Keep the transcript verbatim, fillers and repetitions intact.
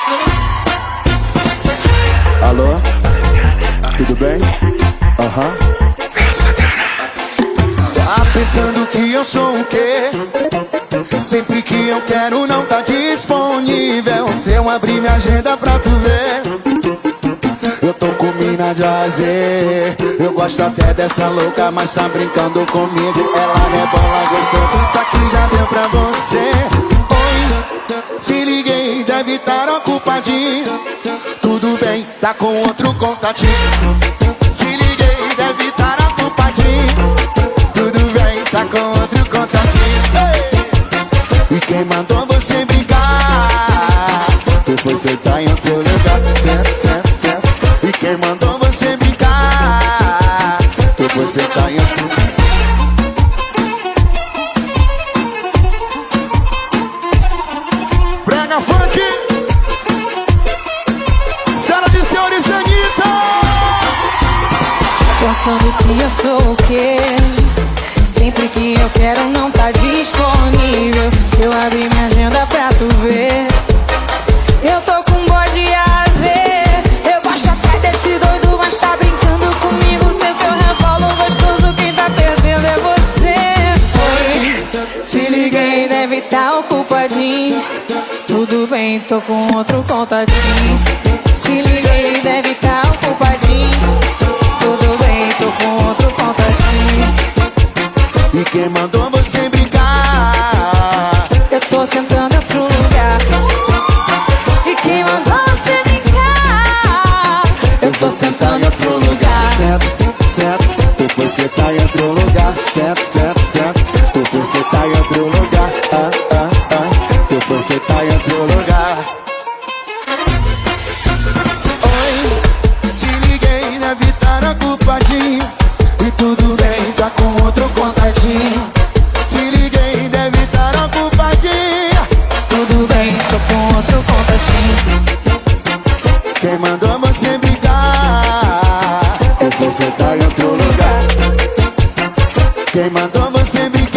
Alô? Tudo bem? Aham. Uhum. Tá pensando que eu sou o quê? Sempre que eu quero não tá disponível. Se eu abrir minha agenda pra tu ver, eu tô com mina de azer. Eu gosto até dessa louca, mas tá brincando comigo. Ela rebola gostoso, isso aqui já deu pra você. Oi, te liguei, deve estar ocupadinho. Tudo bem, tá com outro contatinho. Te liguei, deve estar ocupadinho. Tudo bem, tá com outro contatinho. Ei! E quem mandou você brincar? Tu foi sentar em outro lugar. Certo, certo, certo. E quem mandou você brincar? Tu foi sentar em outro lugar. Brega funk. Senhoras e senhores, Anitta. Pensando que eu sou o quê? Sempre que eu quero não tá disponível. Se eu abrir minha agenda pra tu ver, eu tô com bode azer. Eu gosto até desse doido, mas tá brincando comigo. Sem seu revolo gostoso, quem tá perdendo é você. Oi, te liguei, deve tá ocupadinho. Tudo bem, tô com outro contatinho. Te liguei, deve tá ocupadinho. Tudo bem, tô com outro contatinho. E quem mandou você brincar? Eu tô sentando pro lugar. E quem mandou você brincar? Eu tô sentando em outro lugar. Certo, certo. Tu foi sentar em outro lugar. Certo, certo, certo. Tu foi sentar em outro lugar. Ah, ah, ah. Tu foi sentar em outro lugar. Oi, te liguei, deve estar ocupadinho. E tudo bem, tá com outro contatinho. Te liguei, deve estar ocupadinho. Tudo bem, tô com outro contatinho. Quem mandou você brincar? Eu vou sentar em outro lugar. Quem mandou você brincar?